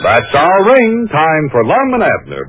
That's our ring. Time for Lum and Abner.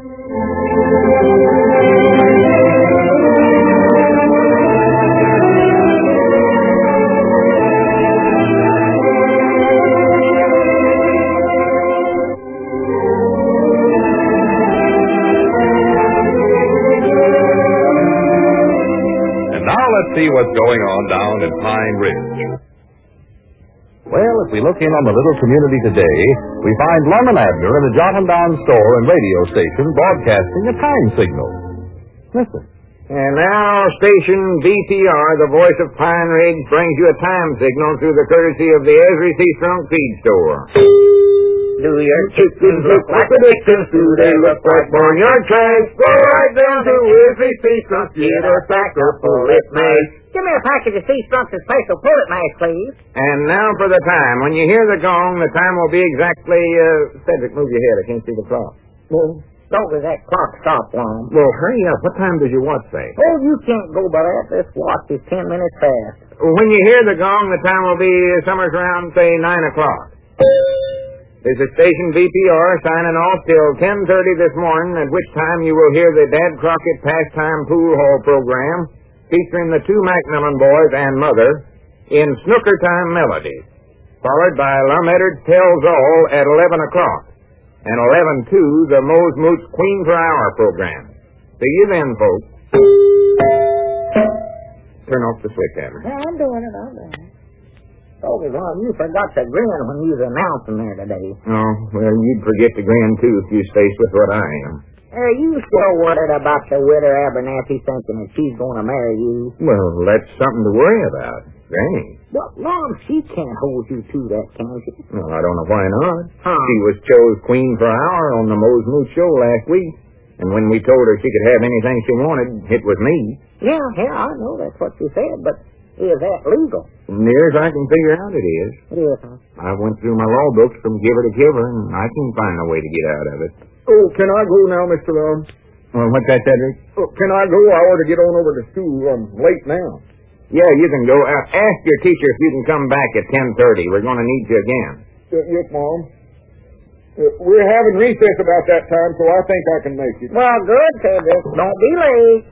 And now let's see what's going on down in Pine Ridge. Well, if we look in on the little community today, we find Lum and Abner in a Jotundown store and radio station broadcasting a time signal. Listen. And now, station VTR, the voice of Pine Ridge, brings you a time signal through the courtesy of the Esri Seastrunk Feed Store. Do your chickens look like chickens? Do they look like barnyard trash? Go right down to Esri Seastrunk, get a sack or pull it mash. Give me a package of Seastrunk's special pullet mash, please. And now for the time. When you hear the gong, the time will be exactly, Cedric, move your head. I can't see the clock. Well, don't let that clock stop, Lum. Well, hurry up. What time does your watch say? Oh, you can't go by that. This watch is 10 minutes fast. When you hear the gong, the time will be somewhere around, say, 9 o'clock. This is station VPR signing off till 10:30 this morning, at which time you will hear the Dad Crockett Pastime Pool Hall program, featuring the two McMillan boys and mother in Snooker Time Melodies, followed by Lum Eddard Tells All at 11 o'clock, and 11:02, the Mose Moots Queen for Hour program. See you then, folks. Turn off the switch, Abner. Yeah, I'm doing it. Oh, Lum, you forgot to grin when you was announcing there today. Oh, well, you'd forget to grin, too, if you was faced with what I am. Are you still worried about the widow Abernathy thinking that she's going to marry you? Well, that's something to worry about. Granny. Well, Lum, she can't hold you to that, can she? Well, I don't know why not. Huh. She was chose Queen for an hour on the Mose Moot show last week. And when we told her she could have anything she wanted, it was me. Yeah, I know that's what you said, but is that legal? Near as I can figure out, it is. It is, huh? I went through my law books from giver to giver, and I can't find a way to get out of it. Oh, can I go now, Mr. Lum? Well, what's that, Cedric? Oh, can I go? I ought to get on over to school. I'm late now. Yeah, you can go. Ask your teacher if you can come back at 10:30. We're going to need you again. Yes, Mom. We're having recess about that time, so I think I can make it. Well, good, Cedric. Don't be late.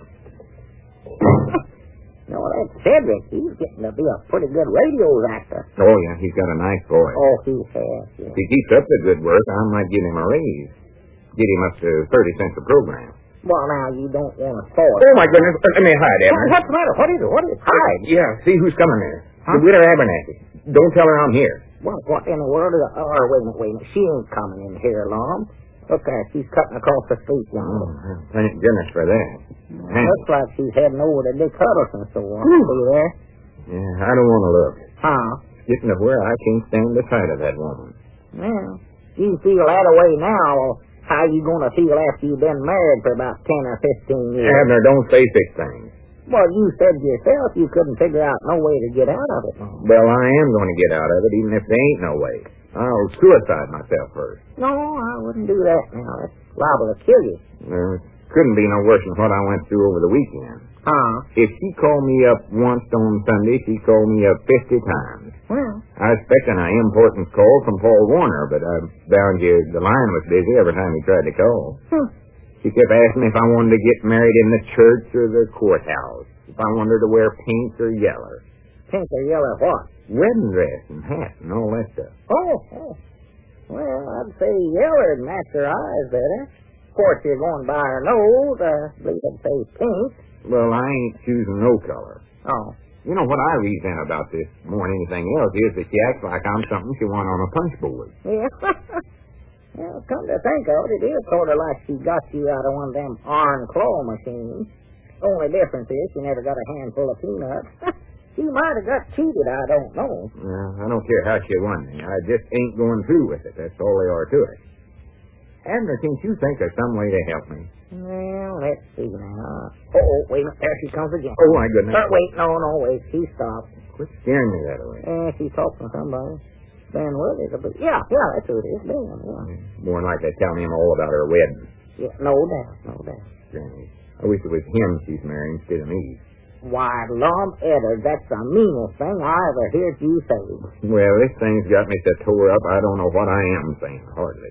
You know, that Cedric, he's getting to be a pretty good radio actor. Oh, yeah, he's got a nice voice. Oh, he has, yeah. If he keeps up the good work, I might give him a raise. Get him up to 30 cents a program. Well, now, you don't want to spoil it. Oh, my goodness. Let me hide, Abner. What's the matter? What is it? Hide? Yeah, see who's coming there. Huh? The widow Abernathy. Don't tell her I'm here. What in the world is it? Oh, wait a minute. She ain't coming in here, Lum. Look there, she's cutting across the street yonder. Oh, thank goodness for that. Looks like she's heading over to Dick Huddleston store. See there? Yeah, I don't want to look. Huh? Getting to where I can't stand the sight of that woman. Well, you feel that way now. How you going to feel after you've been married for about 10 or 15 years? Abner, don't say such things. Well, you said yourself you couldn't figure out no way to get out of it. Well, I am going to get out of it, even if there ain't no way. I'll suicide myself first. No, I wouldn't do that now. That's liable to kill you. Well, it couldn't be no worse than what I went through over the weekend. Huh? If she called me up once on Sunday, she called me up 50 times. Well, I was expecting an important call from Paul Warner, but I found you the line was busy every time he tried to call. She kept asking me if I wanted to get married in the church or the courthouse, if I wanted her to wear pink or yellow. Pink or yellow what? Wedding dress and hat and all that stuff. Oh. Well, I'd say yellow would match her eyes better. Of course, you're going by her nose. I believe I'd say pink. Well, I ain't choosing no color. Oh. You know, what I resent about this more than anything else is that she acts like I'm something she won on a punch board. Yeah. Well, come to think of it, it is sort of like she got you out of one of them iron claw machines. Only difference is she never got a handful of peanuts. She might have got cheated, I don't know. Well, I don't care how she won me. I just ain't going through with it. That's all there are to it. Abner, can't you think of some way to help me? Well, let's see now. Oh, wait a minute. There she comes again. Oh, my goodness. Wait. No, wait. She stopped. Quit scaring me that way. She's talking to somebody. Ben Willis. Yeah, that's who it is. Ben, yeah. More than likely tell me all about her wedding. Yeah, no doubt. Granny, I wish it was him she's marrying instead of me. Why, Lum Eddard, that's the meanest thing I ever heard you say. Well, this thing's got me so tore up, I don't know what I am saying, hardly.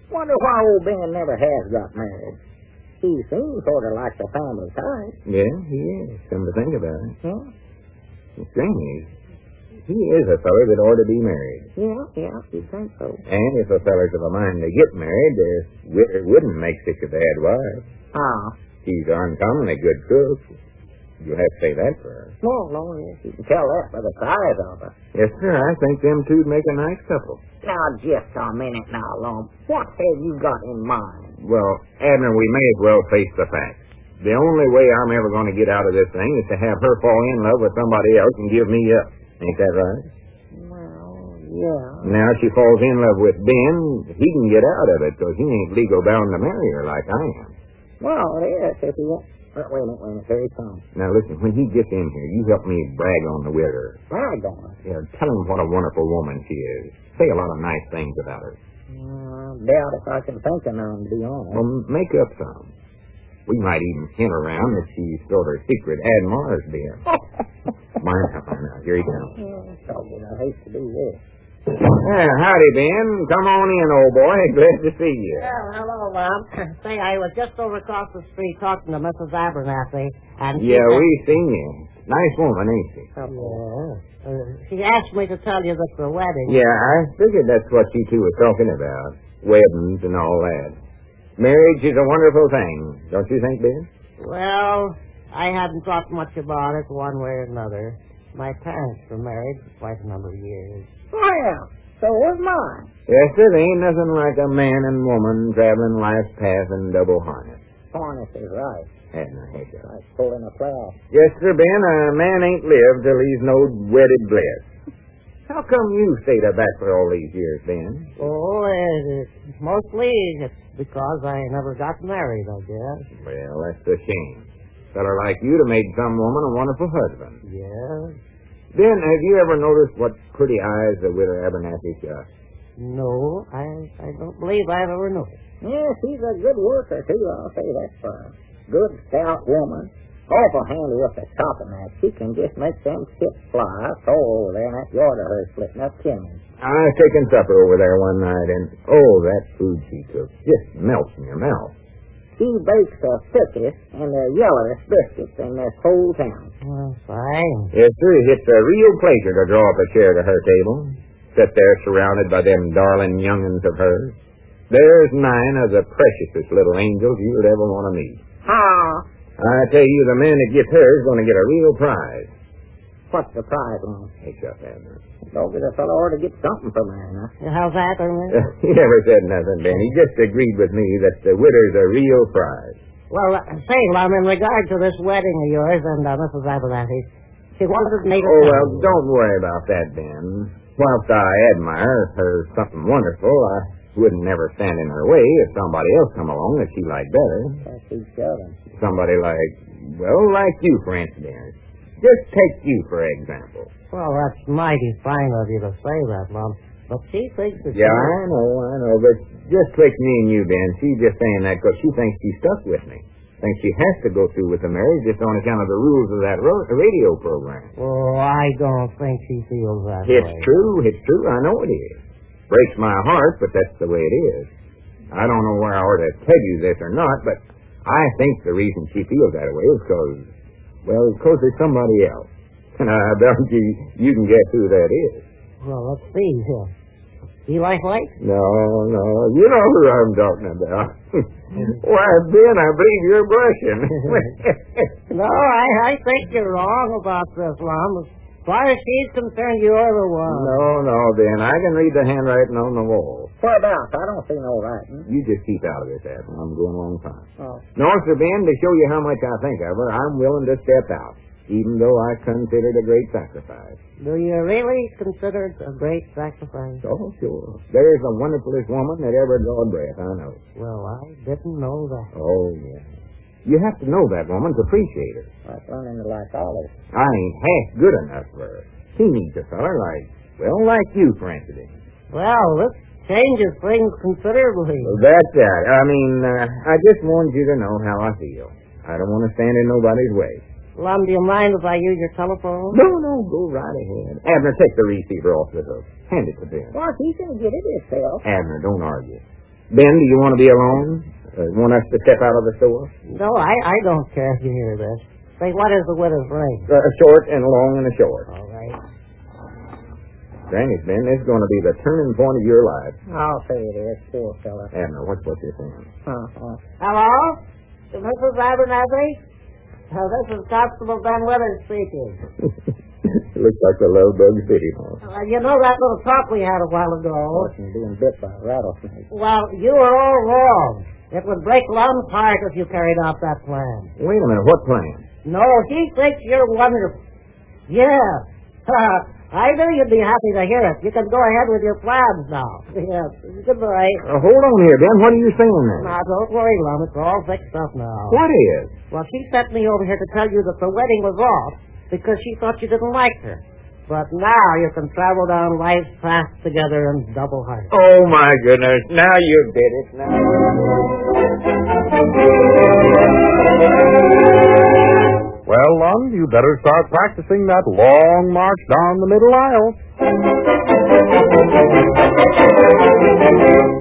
Wonder why old Ben never has got married. He seems sort of like the family type. Yeah, he is. Come to think about it. Yeah, It's strange. He is a feller that ought to be married. yeah, you'd think so. And if a feller's of a mind to get married, the widow wouldn't make such a bad wife. Ah, She's uncommonly good cook. You'll have to say that for her. no, yes, you can tell that by the size of her. Yes, sir. I think them two'd make a nice couple. Now, just a minute now, Lump. What have you got in mind? Well, Abner, we may as well face the facts. The only way I'm ever going to get out of this thing is to have her fall in love with somebody else and give me up. Ain't that right? Well, yeah. Now, if she falls in love with Ben, he can get out of it, because he ain't legal bound to marry her like I am. Well, yes, if you want. Wait a minute, here he comes. Now, listen, when he gets in here, you help me brag on the widow. Brag on her. Yeah, tell him what a wonderful woman she is. Say a lot of nice things about her. Doubt if I can think of none, to be honest. Well, make up some. We might even hint around that she's sort of secret admirers, Ben. Mind now. Here he comes. I hate to do this. Howdy, Ben. Come on in, old boy. Glad to see you. Well, hello, Mom. Say, I was just over across the street talking to Mrs. Abernathy, and Yeah, we seen you. Nice woman, ain't she? She asked me to tell you that the wedding. Yeah, I figured that's what you two were talking about. Weddings and all that. Marriage is a wonderful thing, don't you think, Ben? Well, I hadn't thought much about it one way or another. My parents were married for quite a number of years. Well, so was mine. Yes, sir, there ain't nothing like a man and woman traveling life's path in double harness. Harness is right. Like pulling a plow. Yes, sir, Ben, a man ain't lived till he's no wedded bliss. How come you stayed back for all these years, Ben? Oh, mostly it's because I never got married, I guess. Well, that's a shame. A feller like you'd have made some woman a wonderful husband. Yes. Ben, have you ever noticed what pretty eyes the widow Abernathy's got? No, I don't believe I've ever noticed. Yeah, she's a good worker, too, I'll say that for her. Good, stout woman. Awful handy with the chopping knife. She can just make them chips fly. I saw over there in that yard of hers splitting up chimneys. I was taking supper over there one night, and, oh, that food she cooks just melts in your mouth. She bakes the thickest and the yellowest biscuits in this whole town. Fine. Yes, sir, it's a real pleasure to draw up a chair to her table. Sit there surrounded by them darling young'uns of hers. There's 9 of the preciousest little angels you'd ever want to meet. I tell you, the man that gets her is going to get a real prize. What's the prize, man? Hey, Chuck Abner. Told me the fellow ought to get something from her, huh? How's that, Ernie? He never said nothing, Ben. He just agreed with me that the widow's a real prize. Well, say, Lum, in regard to this wedding of yours and Mrs. Abernathy, she wanted me to... Oh, well, don't worry about that, Ben. Whilst I admire her something wonderful, I wouldn't never stand in her way if somebody else come along that she liked better. That's who's shoving. Somebody like, well, like you, for instance. Just take you, for example. Well, that's mighty fine of you to say that, Lum. But she thinks that... Yeah, I know. But just like me and you, Ben, she's just saying that because she thinks she's stuck with me. Thinks she has to go through with the marriage just on account of the rules of that radio program. Oh, I don't think she feels that way. It's true. I know it is. Breaks my heart, but that's the way it is. I don't know where I ought to tell you this or not, but I think the reason she feels that way is because there's somebody else. And I bet you can guess who that is. Well, let's see here. Eli White? No. You know who I'm talking about. Why, Ben, I believe you're blushing. No, I think you're wrong about this, Lum. As far as she's concerned, you're the one. No, Ben. I can read the handwriting on the wall. Whereabouts? I don't see no writing. You just keep out of this, Abner. I'm going along fine. Oh. No, Sir Ben, to show you how much I think of her, I'm willing to step out, even though I consider it a great sacrifice. Do you really consider it a great sacrifice? Oh, sure. There's the wonderfulest woman that ever drew a breath, I know. Well, I didn't know that. Oh, yeah. You have to know that woman to appreciate her. Like learning to like olives. I ain't half good enough for her. She needs a feller like you, for instance. Well, this changes things considerably. Well, that's that. I just wanted you to know how I feel. I don't want to stand in nobody's way. Lum, do you mind if I use your telephone? No, go right ahead. Abner, take the receiver off the hook. Hand it to Ben. Well, he's going to get it himself. Abner, don't argue. Ben, do you want to be alone? Want us to step out of the store? No, I don't care if you hear this. Say, what is the widow's ring? A short and long and a short. All right. Dang it, Ben, this is going to be the turning point of your life. I'll say it is, poor fella. Abner, what's what you're saying? Hello? Mrs. Abernathy? This is Constable Ben Withers speaking. Looks like the Love Bug City, huh? You know that little talk we had a while ago? And being bit by a rattlesnake. Well, you were all wrong. It would break Lum's heart if you carried out that plan. Wait a minute, what plan? No, he thinks you're wonderful. Yeah. I knew you'd be happy to hear it. You can go ahead with your plans now. Yes. Goodbye. Hold on here, Ben. What are you saying then? Now, don't worry, Lum. It's all fixed up now. What is? Well, she sent me over here to tell you that the wedding was off because she thought you didn't like her. But now you can travel down life's path together and double-hearted. Oh, my goodness. Now you did it. Now. Well, Lum, you better start practicing that long march down the middle aisle.